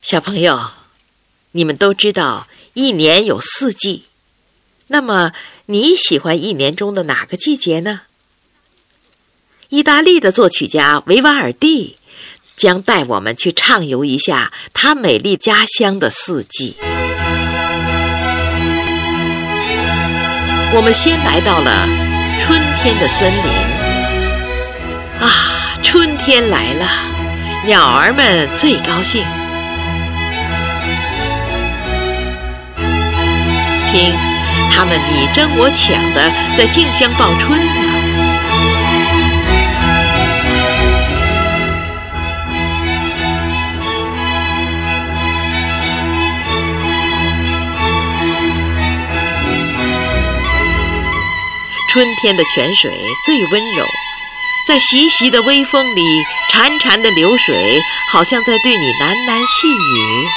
小朋友，你们都知道一年有4季，那么你喜欢一年中的哪个季节呢？意大利的作曲家维瓦尔第将带我们去畅游一下他美丽家乡的4季。我们先来到了春天的森林。啊，春天来了，鸟儿们最高兴。听，它们你争我抢的在竞相报春呢。春天的泉水最温柔，在习习的微风里潺潺的流水，好像在对你喃喃细语。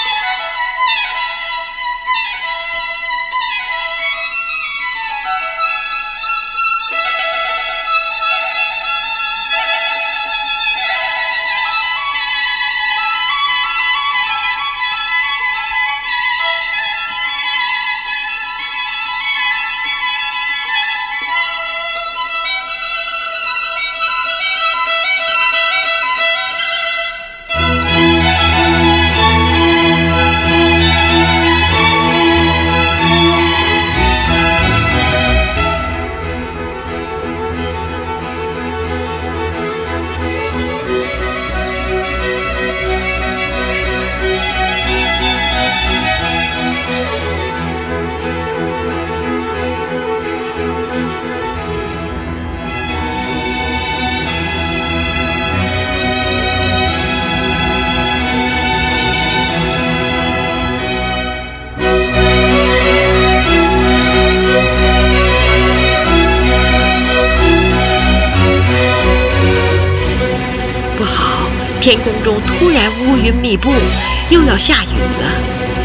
天空中突然乌云密布，又要下雨了。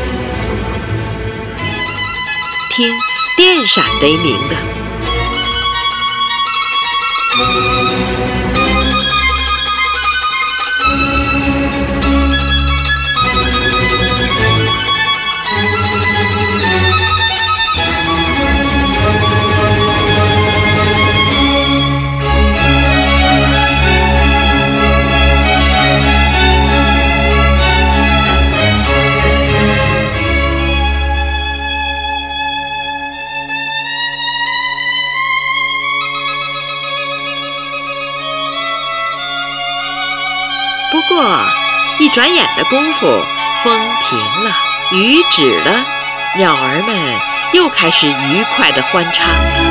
听，电闪雷鸣的。不过，一转眼的功夫，风停了，雨止了，鸟儿们又开始愉快地欢唱了。